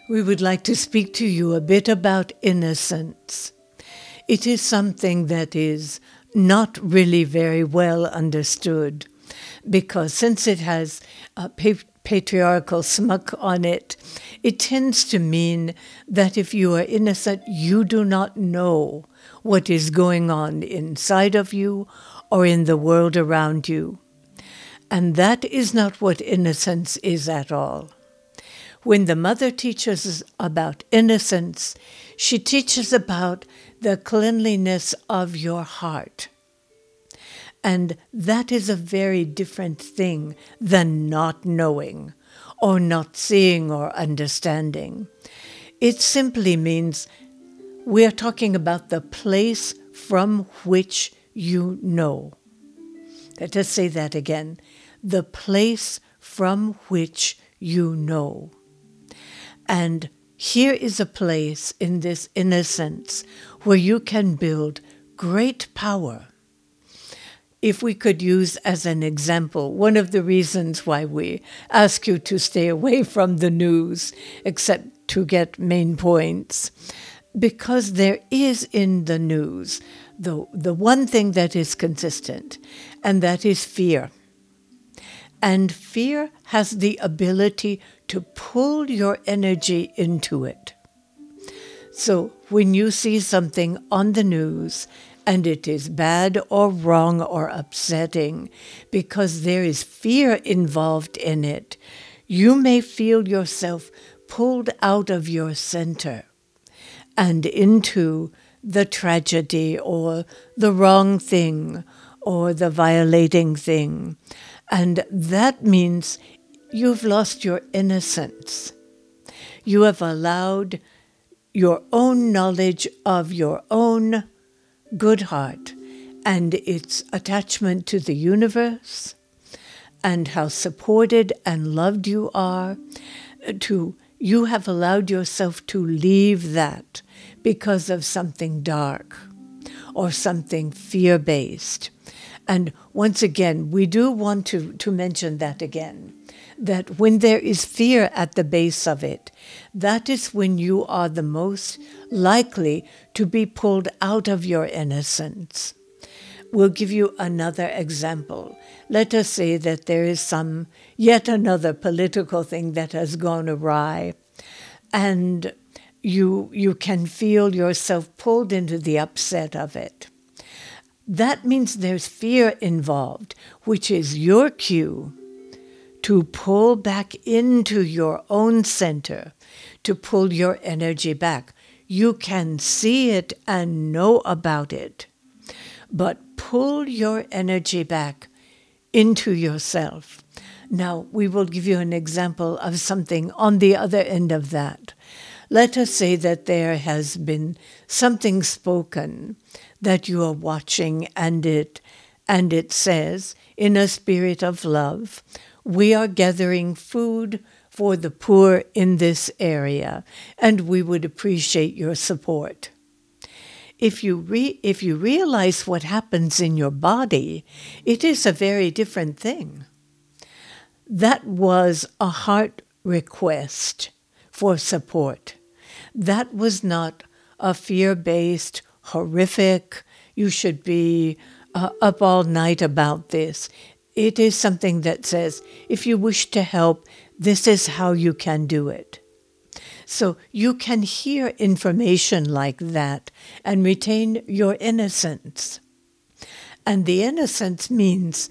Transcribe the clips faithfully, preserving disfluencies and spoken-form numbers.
we would like to speak to you a bit about innocence. It is something that is not really very well understood, because since it has a pa- patriarchal smuck on it, it tends to mean that if you are innocent, you do not know what is going on inside of you or in the world around you. And that is not what innocence is at all. When the mother teaches us about innocence, she teaches about the cleanliness of your heart. And that is a very different thing than not knowing or not seeing or understanding. It simply means we are talking about the place from which you know. Let us say that again. The place from which you know. And here is a place in this innocence where you can build great power. If we could use as an example, one of the reasons why we ask you to stay away from the news, except to get main points, because there is in the news the, the one thing that is consistent, and that is fear. And fear has the ability to pull your energy into it. So when you see something on the news and it is bad or wrong or upsetting because there is fear involved in it, you may feel yourself pulled out of your center and into the tragedy or the wrong thing or the violating thing. And that means you've lost your innocence. You have allowed your own knowledge of your own good heart and its attachment to the universe and how supported and loved you are, to you have allowed yourself to leave that because of something dark or something fear-based. And once again, we do want to, to mention that again, that when there is fear at the base of it, that is when you are the most likely to be pulled out of your innocence. We'll give you another example. Let us say that there is some, yet another political thing that has gone awry, and you, you can feel yourself pulled into the upset of it. That means there's fear involved, which is your cue to pull back into your own center, to pull your energy back. You can see it and know about it, but pull your energy back into yourself. Now, we will give you an example of something on the other end of that. Let us say that there has been something spoken that you are watching, and it and it says, in a spirit of love, we are gathering food for the poor in this area, and we would appreciate your support. If you re- if you realize what happens in your body, it is a very different thing. That was a heart request for support. That was not a fear-based, horrific, you should be uh, up all night about this. It is something that says, if you wish to help, this is how you can do it. So you can hear information like that and retain your innocence. And the innocence means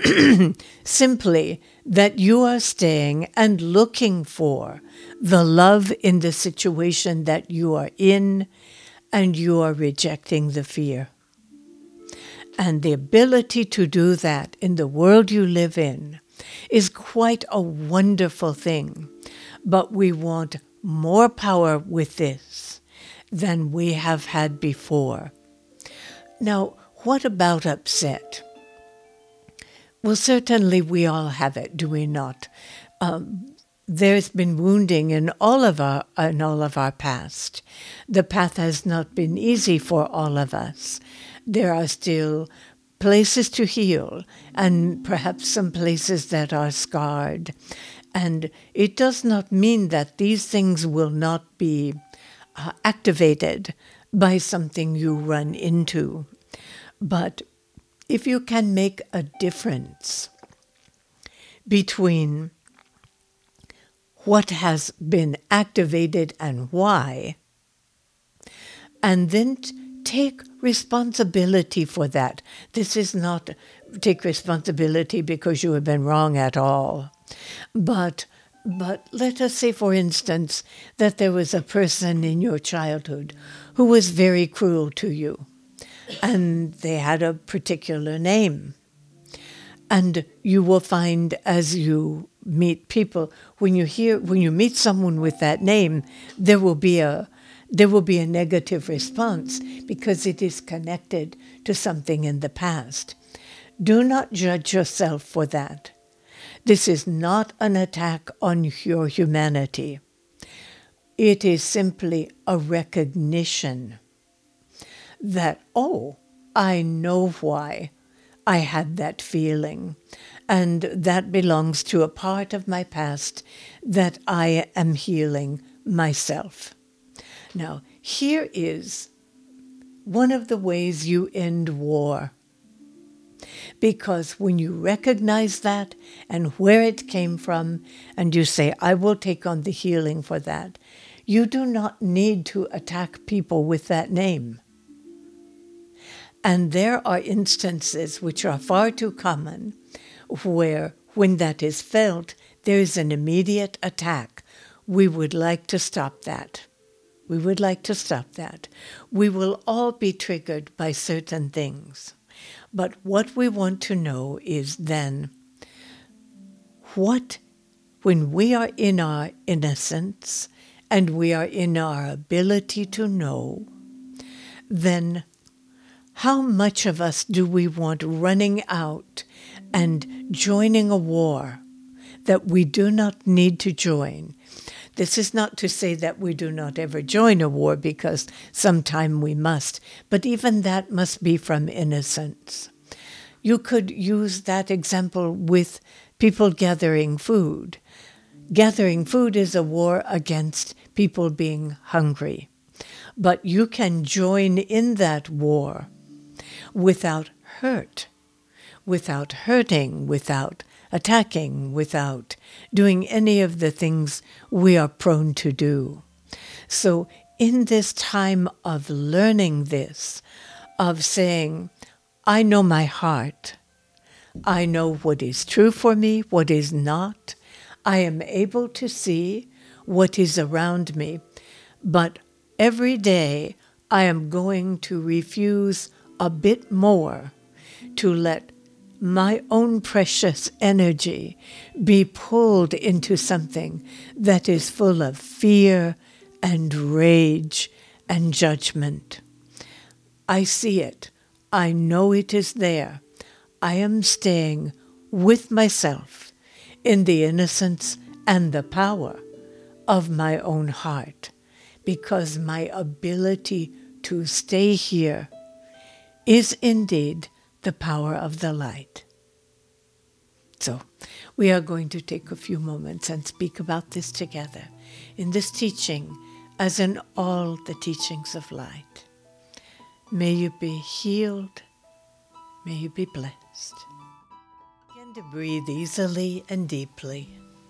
simply that you are staying and looking for the love in the situation that you are in, and you are rejecting the fear. And the ability to do that in the world you live in is quite a wonderful thing. But we want more power with this than we have had before. Now, what about upset? Well, certainly we all have it, do we not? Um, there's been wounding in all of our in all of our past. The path has not been easy for all of us. There are still places to heal, and perhaps some places that are scarred. And it does not mean that these things will not be uh, activated by something you run into. But if you can make a difference between what has been activated and why, and then t- take responsibility for that. This is not take responsibility because you have been wrong at all. But but let us say, for instance, that there was a person in your childhood who was very cruel to you, and they had a particular name. And you will find as you meet people, when you hear when you meet someone with that name, there will be a there will be a negative response because it is connected to something in the past. Do not judge yourself for that. This is not an attack on your humanity. It is simply a recognition that, oh, I know why I had that feeling, and that belongs to a part of my past that I am healing myself. Now, here is one of the ways you end war. Because when you recognize that and where it came from, and you say, I will take on the healing for that, you do not need to attack people with that name. And there are instances which are far too common where, when that is felt, there is an immediate attack. We would like to stop that. We would like to stop that. We will all be triggered by certain things. But what we want to know is then, what, when we are in our innocence and we are in our ability to know, then how much of us do we want running out and joining a war that we do not need to join? This is not to say that we do not ever join a war, because sometime we must, but even that must be from innocence. You could use that example with people gathering food. Gathering food is a war against people being hungry, but you can join in that war without hurt, without hurting, without attacking, without doing any of the things we are prone to do. So in this time of learning this, of saying, I know my heart, I know what is true for me, what is not, I am able to see what is around me, but every day I am going to refuse a bit more to let my own precious energy be pulled into something that is full of fear and rage and judgment. I see it. I know it is there. I am staying with myself in the innocence and the power of my own heart, because my ability to stay here is indeed the power of the light. So we are going to take a few moments and speak about this together in this teaching, as in all the teachings of light. May you be healed. May you be blessed. Begin to breathe easily and deeply.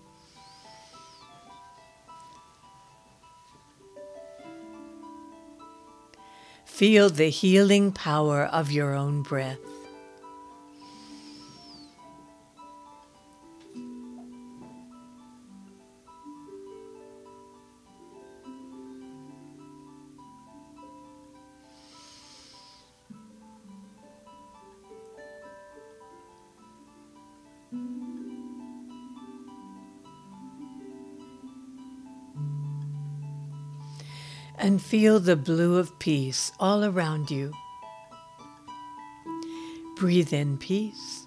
Feel the healing power of your own breath. And feel the blue of peace all around you. Breathe in peace.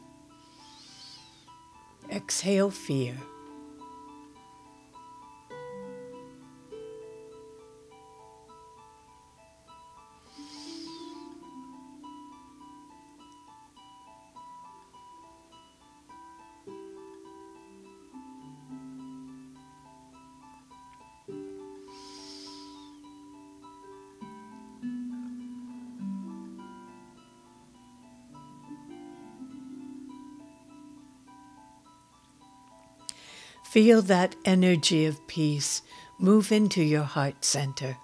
Exhale fear. Feel that energy of peace move into your heart center.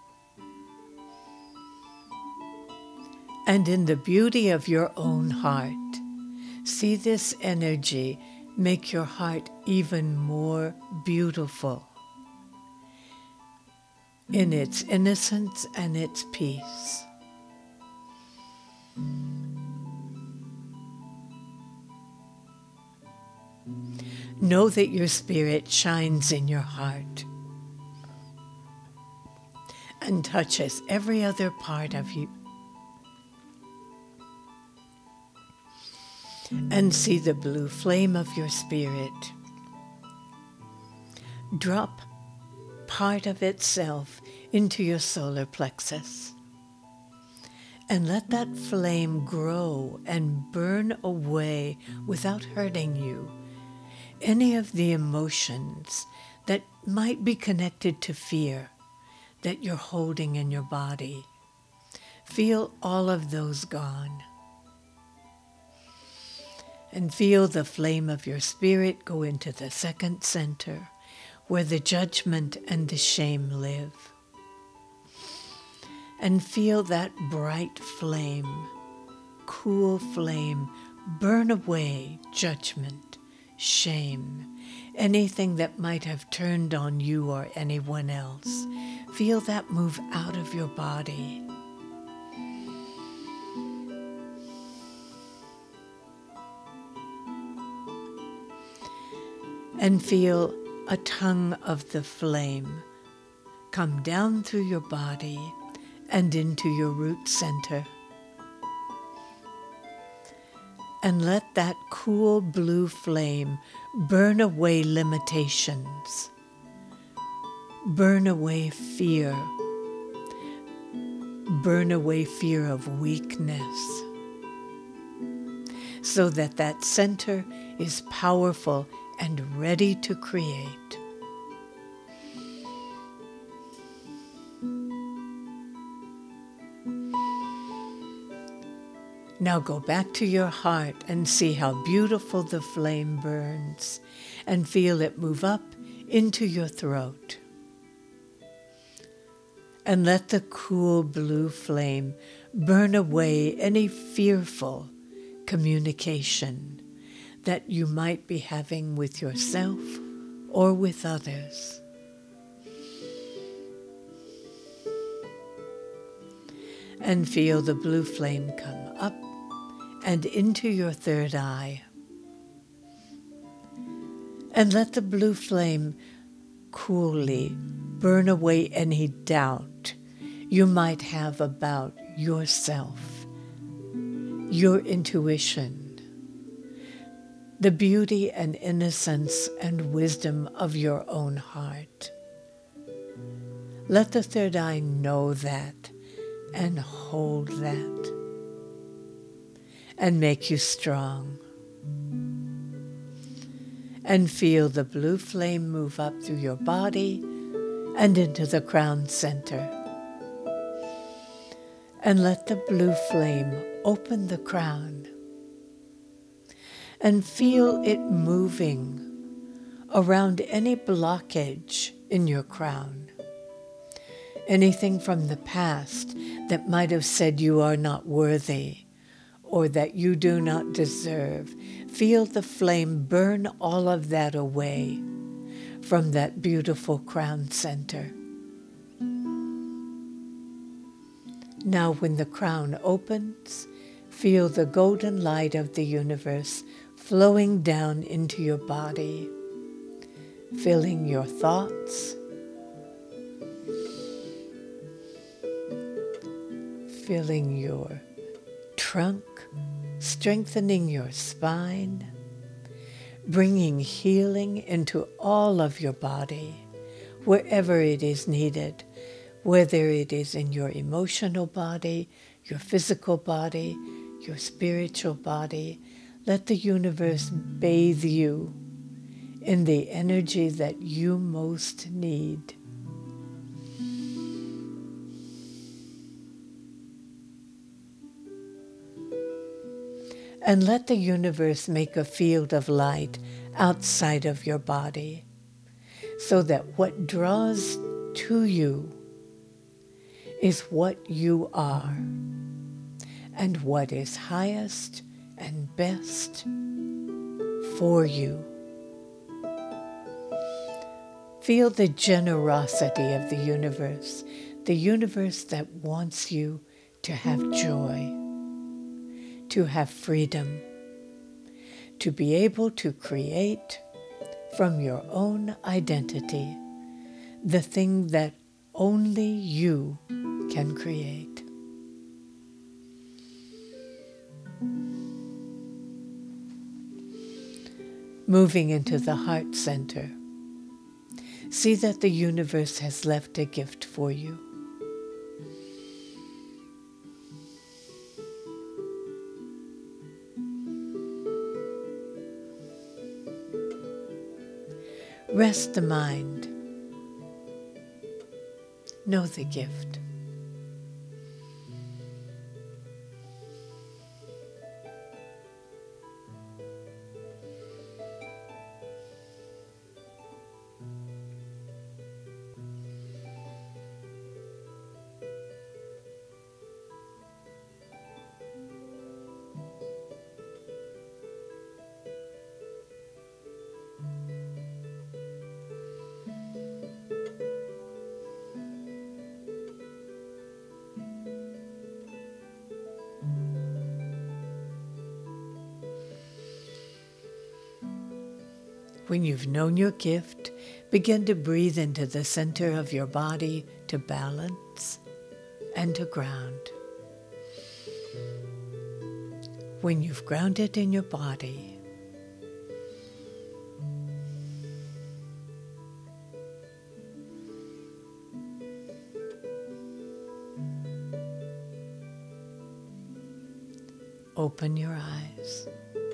And in the beauty of your own heart, see this energy make your heart even more beautiful in its innocence and its peace. Know that your spirit shines in your heart and touches every other part of you. And see the blue flame of your spirit drop part of itself into your solar plexus. And let that flame grow and burn away without hurting you any of the emotions that might be connected to fear that you're holding in your body. Feel all of those gone. And feel the flame of your spirit go into the second center, where the judgment and the shame live. And feel that bright flame, cool flame, burn away judgment, shame, anything that might have turned on you or anyone else. Feel that move out of your body. And feel a tongue of the flame come down through your body and into your root center. And let that cool blue flame burn away limitations, burn away fear, burn away fear of weakness, so that that center is powerful and ready to create. Now go back to your heart and see how beautiful the flame burns, and feel it move up into your throat. And let the cool blue flame burn away any fearful communication that you might be having with yourself or with others. And feel the blue flame come up and into your third eye. And let the blue flame coolly burn away any doubt you might have about yourself, your intuition, the beauty and innocence and wisdom of your own heart. Let the third eye know that and hold that and make you strong. And feel the blue flame move up through your body and into the crown center. And let the blue flame open the crown. And feel it moving around any blockage in your crown. Anything from the past that might have said you are not worthy or that you do not deserve. Feel the flame burn all of that away from that beautiful crown center. Now when the crown opens, feel the golden light of the universe flowing down into your body, filling your thoughts, filling your trunk, strengthening your spine, bringing healing into all of your body, wherever it is needed, whether it is in your emotional body, your physical body, your spiritual body. Let the universe bathe you in the energy that you most need. And let the universe make a field of light outside of your body, so that what draws to you is what you are and what is highest and best for you. Feel the generosity of the universe, the universe that wants you to have joy, to have freedom, to be able to create from your own identity the thing that only you can create. Moving into the heart center, see that the universe has left a gift for you. Rest the mind. Know the gift. When you've known your gift, begin to breathe into the center of your body to balance and to ground. When you've grounded in your body, open your eyes.